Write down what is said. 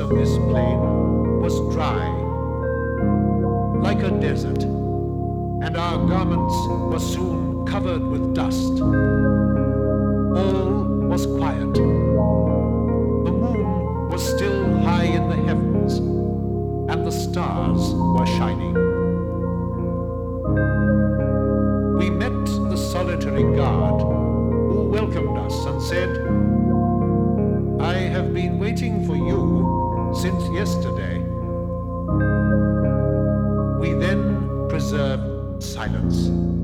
of this plain was dry, like a desert, and our garments were soon covered with dust. All was quiet. The moon was still high in the heavens, and the stars were shining. We met the solitary guard, who welcomed us and said, "I have been waiting for you since yesterday." We then preserved silence.